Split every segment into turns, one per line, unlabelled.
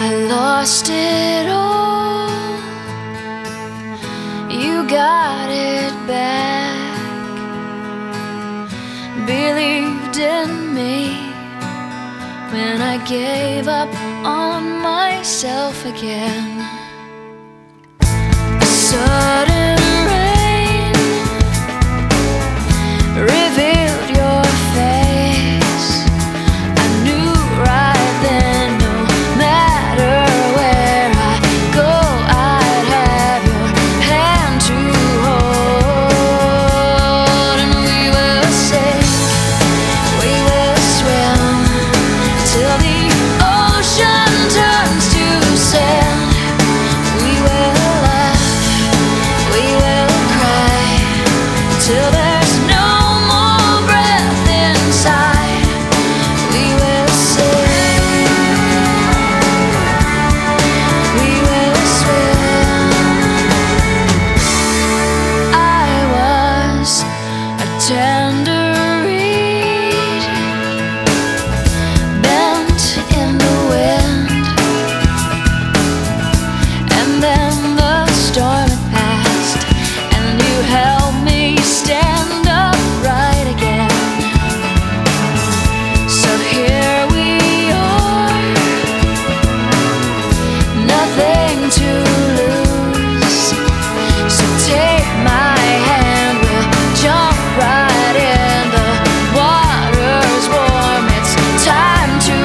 I lost it all, you got it back. Believed in me when I gave up on myself again. A sudden rain revealed your face. I knew right then, no matter where I go, I'd have your hand to hold. And we will sing, we will swim till the ocean turns to sand. We will laugh, we will cry till there's no more breath inside. We will sing, we will swim. I was a tender reed bent in the wind, and then the storm had passed, and you helped me stand upright again. So here we are, nothing to lose. So take my hand, we'll jump right in. The water's warm, it's time to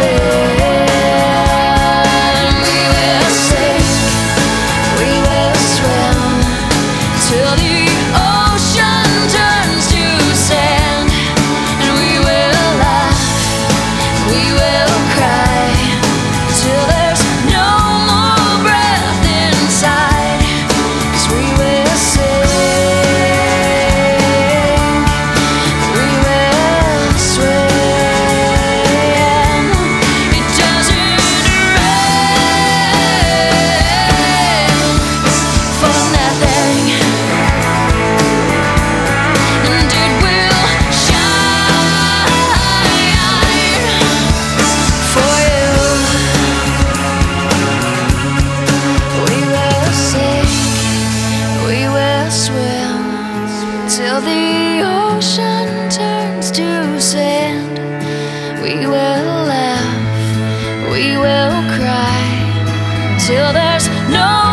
live. We will sing, we will swim till the ocean turns to sand. And we will laugh, we will cry till there's no more breath inside. 'Cause we will sing, we will swim. It doesn't rain for nothing, and it will shine for you. We will sing, we will swim till the ocean turns to sand. We will laugh, we will cry till there's no